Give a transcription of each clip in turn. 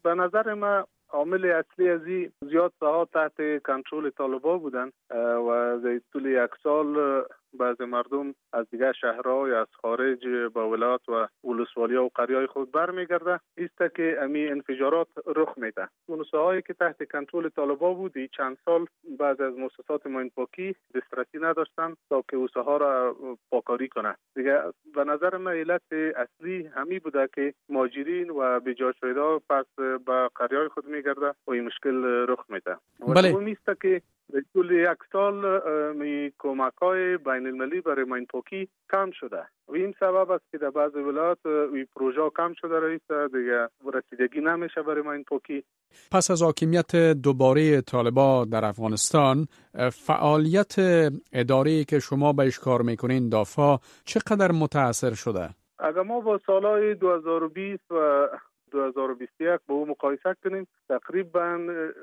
به نظر من عامل اصلی از این زیاد ساعات تحت کنترل طالبان بودن و در طول یک سال بعض مردم از دیگر شهرها یا از خارج با ولایات و ولسوالی‌ها و قریه‌های خود برمیگرده است که امی انفجارات رخ میده. اون ساحایی که تحت کنترل طالبان بود چند سال بعض از مؤسسات ماین پاکی دسترسی نداشتن تا که اون ساحا را پاکاری کنه. دیگه به نظر من علت اصلی همین بوده که مهاجرین و بجا شده‌ها پس به قریه‌های خود میگرده و این مشکل رخ میده. بله. و میسته که در طول یک سال کمک‌های بین المللی برای ماین پاکی کم شده و این سبب است که در بعض ولایات این پروژه کم شده رئیس دیگه رسیدگی نمیشه برای ماین پاکی. پس از حاکمیت دوباره طالبان در افغانستان فعالیت اداری که شما بهش کار میکنین دافا چقدر متاثر شده؟ اگر ما با سالهای 2020 و 2021 با او مقایسه کنیم تقریبا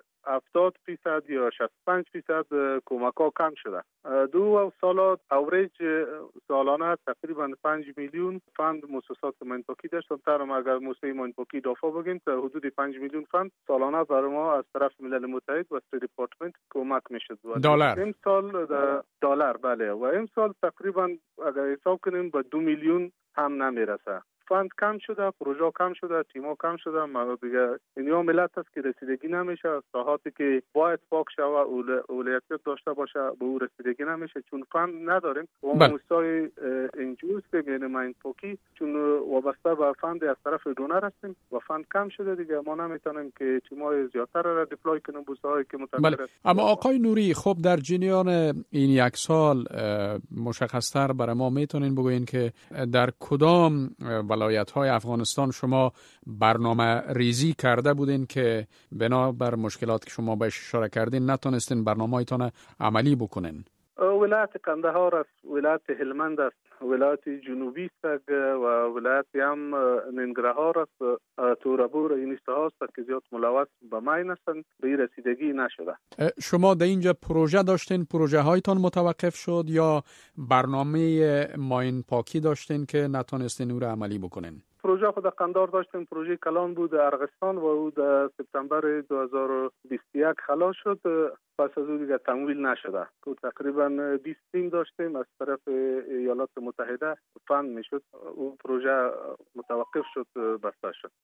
70% یا 65% کمک ها کم شده. دو سالات اوریج سالانه تقریبا 5 میلیون فند مؤسسات ماین پاکی داشتن. ترم اگر موسسه ماین پاکی دافع بگیم تا حدود 5 میلیون فند سالانه برای ما از طرف ملل متحد و استیت دیپارتمنت کمک میشد. دلار. این سال دلار بله و این سال تقریبا اگر حساب کنیم به 2 میلیون هم نمیرسه. فند کم شده، پروژه کم شده، تیما کم شده، ما دیگه اینیا ملت است که رسیدگی نمیشه. ساحاتی که باید پاک شه و اولویت داشته باشه به او رسیدگی نمیشه چون فند نداریم. و موسسای انجیوز که یعنی ماین پاکی چون وابسته به فند از طرف دونر هستیم و فند کم شده دیگه ما نمیتونیم که تیمای زیادتر را دیپلوی کنیم بوسایی که متأثر است. اما آقای نوری خب در جریان این یک سال مشخص‌تر برای ما میتونین بگوین که در کدام ولایت‌های افغانستان شما برنامه ریزی کرده بودین که بنابر مشکلات که شما بهش اشاره کردین نتونستین برنامه‌تون عملی بکنین؟ ولایت قندهار است، ولایت هلمند است، ولایت جنوبی است و ولایت هم ننگرهار است. تورابور این است که زیاد ملوث به ماین هستند به این رسیدگی نشده. شما در اینجا پروژه داشتین، پروژه هایتان متوقف شد یا برنامه ماین پاکی داشتین که نتونستین او را عملی بکنین؟ پروژه خود قندار داشتیم، پروژه کلان بود ارغستان و او در سپتامبر 2021 خلاص شد. پس از او دیگه تمویل نشده. تقریبا 20 تیم داشتیم از طرف ایالات متحده فند میشد. اون پروژه متوقف شد، بسته شد.